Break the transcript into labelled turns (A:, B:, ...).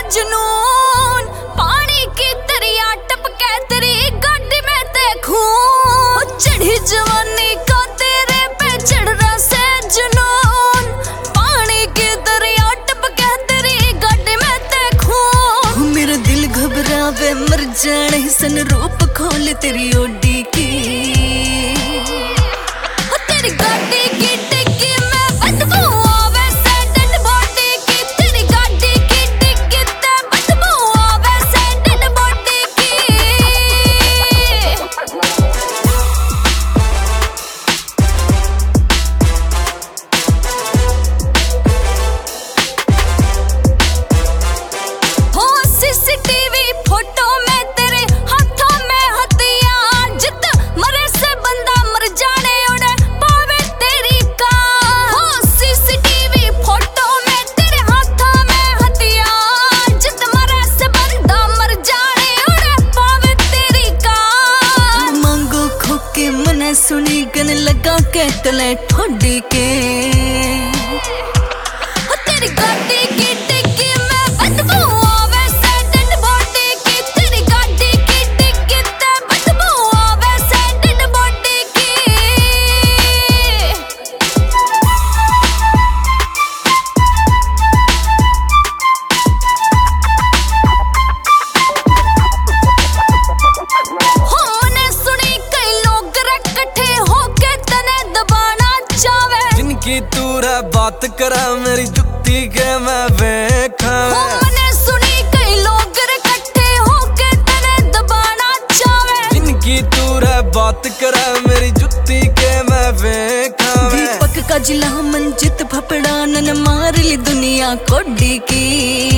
A: जुनून, पानी की दरिया टपके तेरी गाड़ी में देखूं, चढ़ी जवानी का तेरे पे चढ़ रहा से जुनून, पानी की दरिया टपके तेरी गाड़ी में देखूं। मेरा दिल घबरावे मर जाने सन रूप खोल तेरी ओडी की, तेरी गाड़ी की डिग्गी में बदबू आवे से डेड बॉडी की, तेरी गाड़ी की डिग्गी ते बदबू आवे से डेड बॉडी की। हो सीसीटीवी फोटो में तेरे हाथों में हथियार, जित मरे से बंदा मर जाने उड़े पावे तेरी कार। हो सीसीटीवी फोटो में तेरे हाथों में हथियार, जित मरे से बंदा मर जाने उड़े पावे तेरी कार। मांगो खोके मने सुनी गन लगा के तले ठोडी के, तेरी गाड़ी की डिग्गी में बदबू आवे से डेड बॉडी की, तेरी गाड़ी की डिग्गी ते बदबू आवे से डेड बॉडी की। हो मने सुनी कई लोग इकट्ठे होके तने दबाना चावे,
B: जिनकी तू रे बात करे मेरी जुत्ती के मैं वेखा।
A: हो मने सुनी कई लोग इकट्ठे होके तने दबाना चावे,
B: जिनकी तू रे बात करे मेरी जुत्ती के मैं वेखा।
A: दीपक का जिला मंजित फपड़ा नन मार ली दुनिया कोडी की।